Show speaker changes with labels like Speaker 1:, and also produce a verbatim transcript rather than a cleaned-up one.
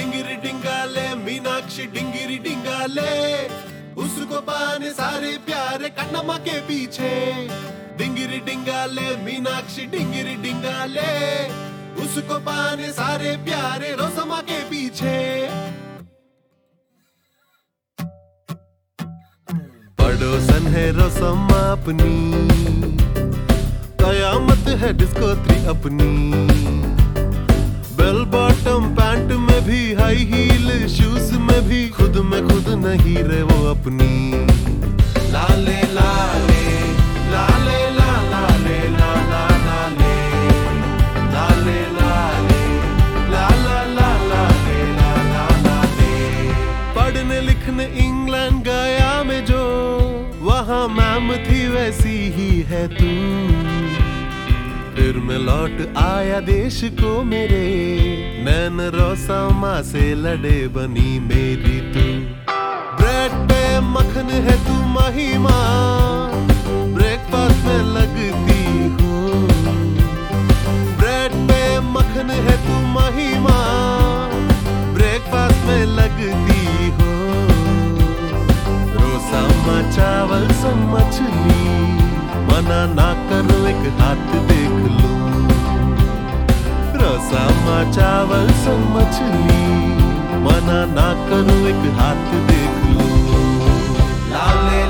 Speaker 1: डिंगिरी डिंगाले मीनाक्षी डिंगिरी डिंगाले, उसको पाने सारे प्यारे कन्नम्मा के पीछे। डिंगिरी डिंगाले मीनाक्षी डिंगिरी डिंगाले, उसको पाने सारे प्यारे रोसम्मा के पीछे। पड़ोसन है रोसम्मा अपनी, कयामत है डिस्को थ्री अपनी। बेल बॉटम पैंट में भी, हाई हील शूज में भी, खुद में खुद नहीं रे वो अपनी। लाले लाले लाले ला लाले ला ला लाले लाले लाले ला ला ला लाले ला ला लाले। पढ़ने लिखने इंग्लैंड गया मैं जो, वहाँ मैम थी वैसी ही है तू। फिर मैं लौट आया देश को मेरे, नैन रोसम्मा से लड़े बनी मेरी तू। ब्रेड पे मक्खन है तू महिमा, ब्रेकफास्ट में लगती हो। ब्रेड पे मक्खन है तू महिमा, ब्रेकफास्ट में लगती हो। रोसम्मा चावल से मछली, मना ना करो एक हाथ देख लूं। रोसम्मा चावल से मछली, मना ना करो एक हाथ देख लूं। लाले